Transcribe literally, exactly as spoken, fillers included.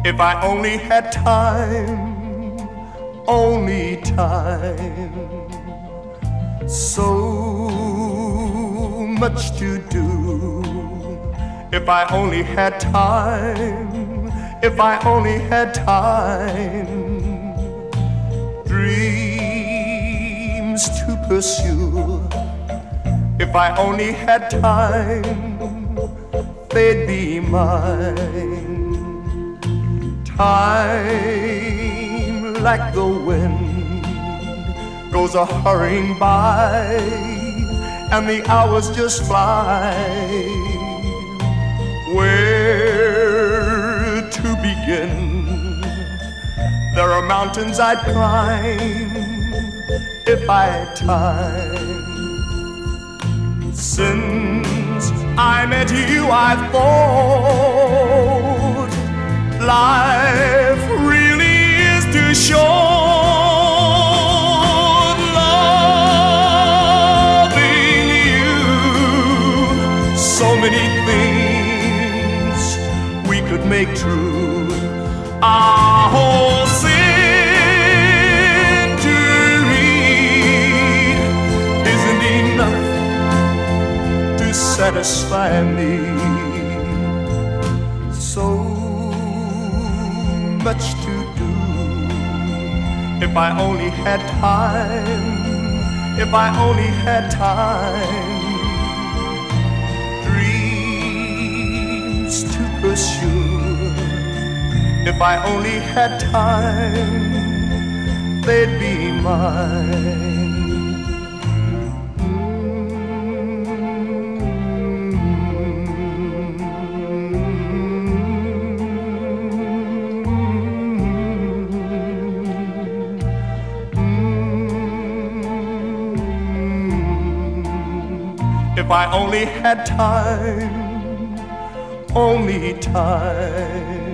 If I only had time, only time, so much to do. If I only had time, if I only had time, dreams to pursue. If I only had time, they'd be mine. Time, like the wind, goes a-hurrying by, and the hours just fly. Where to begin? There are mountains I'd climb if I had time. Since I met you, I thought life really is too short. Loving you, so many things we could make true. Our whole century isn't enough to satisfy me. So much to do. If I only had time, if I only had time, dreams to pursue. If I only had time, they'd be mine. If I only had time, only time.